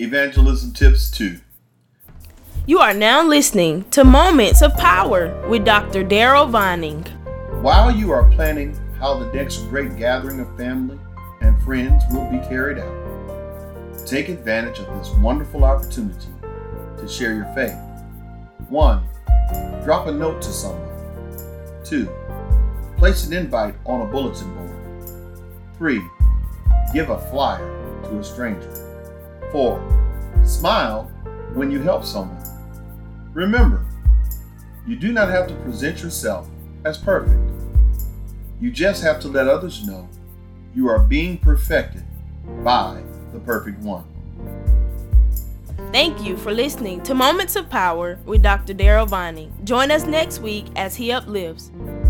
Evangelism Tips 2. You are now listening to Moments of Power with Dr. Daryl Vining. While you are planning how the next great gathering of family and friends will be carried out, take advantage of this wonderful opportunity to share your faith. 1. Drop a note to someone. 2. Place an invite on a bulletin board. 3. Give a flyer to a stranger. 4. Smile when you help someone. Remember, you do not have to present yourself as perfect. You just have to let others know you are being perfected by the perfect one. Thank you for listening to Moments of Power with Dr. Daryl Vining. Join us next week as he uplifts.